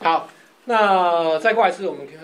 好，那再过来是我们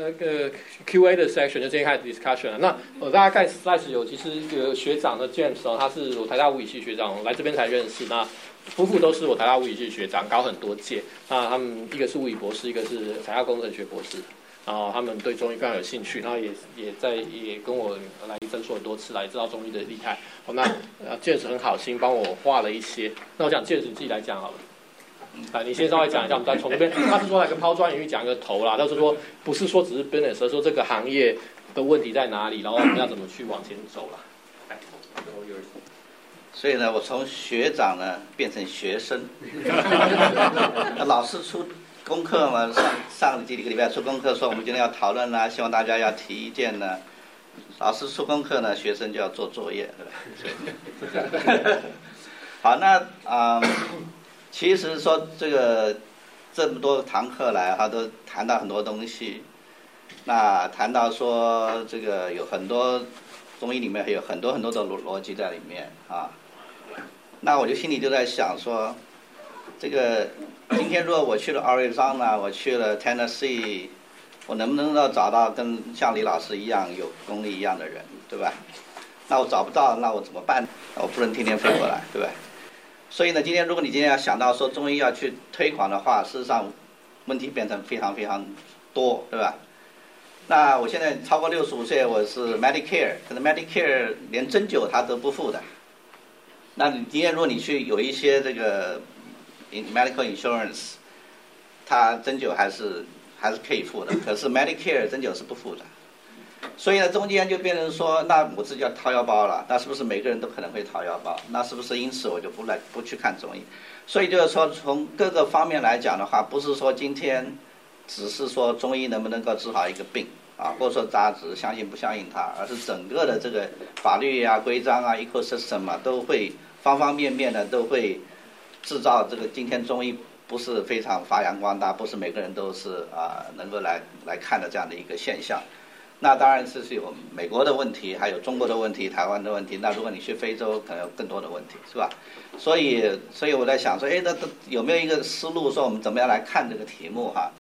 Q&A 的 section， 就今天开始 discussion 了。那大家看 slide 有，其实有学长的 James 哦，他是我台大物理系学长，来这边才认识。那夫妇都是我台大物理系学长，高很多届。那他们一个是物理博士，一个是台大工程学博士。然后他们对中医非常有兴趣，然后也跟我来诊所很多次，来知道中医的厉害。好，那James 很好心帮我画了一些。那我想James你自己来讲好了。你先稍微讲一下，我们再从这边，他是说来个抛砖引玉讲一个头啦，但是说不是说只是 business， 而是说这个行业的问题在哪里，然后我们要怎么去往前走啦。 所以呢，我从学长呢变成学生，老师出功课嘛，上几个礼拜出功课说我们今天要讨论啦，希望大家要提意见呢。老师出功课呢，学生就要做作业，对吧？好，那其实说这么多堂课来，他都谈到很多东西。那谈到说这个有很多中医里面还有很多的逻辑在里面啊。那我就心里就在想说，这个今天如果我去了 Arizona， 我去了 Tennessee， 我能不能够找到跟像李老师一样有功力一样的人，对吧？那我找不到，那我怎么办？我不能天天飞过来，对吧？所以呢，如果你今天要想到说中医要去推广的话，事实上问题变成非常非常多，对吧？那我现在超过65岁，我是 Medicare， 可能 Medicare 连针灸它都不付的。那你今天如果你去有一些这个 medical insurance， 它针灸还是可以付的，可是 Medicare 针灸是不付的。所以呢，中间就变成说，那我自己要掏腰包了，那是不是每个人都可能会掏腰包？那是不是因此我就不去看中医？所以就是说，从各个方面来讲的话，不是说今天只是说中医能不能够治好一个病啊，或者说大家只是相信不相信它，而是整个的这个法律啊、规章啊、ecosystem 啊，都会方方面面的都会制造这个今天中医不是非常发扬光大，不是每个人都是能够来看的这样的一个现象。那当然是有美国的问题，还有中国的问题、台湾的问题。那如果你去非洲，可能有更多的问题，是吧？所以我在想说，那有没有一个思路，说我们怎么样来看这个题目哈？